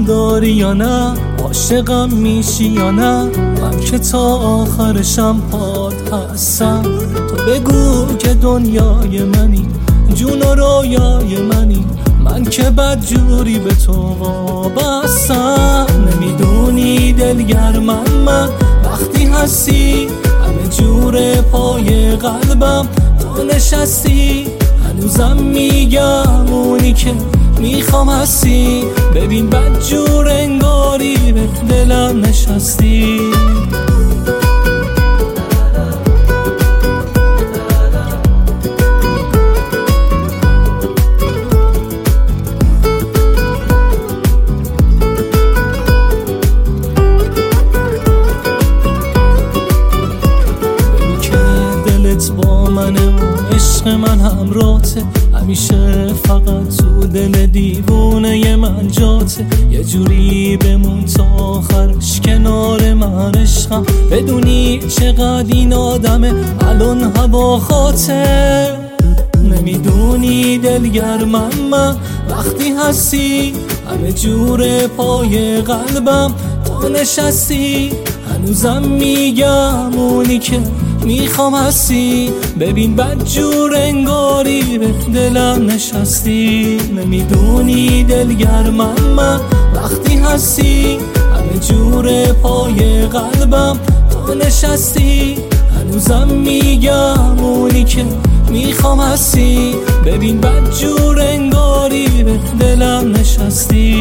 دوستم داری یا نه، عاشقم میشی یا نه، من که تا آخرشم پات هستم. تو بگو که دنیای منی، جون و رویای منی، من که بدجوری به تو وابستم. نمیدونی دلگرمم من وقتی هستی، همه جور پای قلبم تو نشستی. هنوزم میگم اونی که میخوام هستی، ببین بدجور انگاری به دلم نشستی. با منه و عشق من همراته، همیشه فقط تو دل دیوونه من جاته. یه جوری بمون تا آخرش کنار من عشقم، بدونی چقدر این آدمه الان هوا خاطر. نمیدونی دلگرمم من وقتی هستی، همه جور پای قلبم تو نشستی. هنوزم میگم اونی که میخوام هستی، ببین بدجور انگاری به دلم نشستی. نمیدونی دلگرمم من وقتی هستی، همه جور پای قلبم تو نشستی. هنوزم میگم اونی که میخوام هستی، ببین بدجور انگاری به دلم نشستی.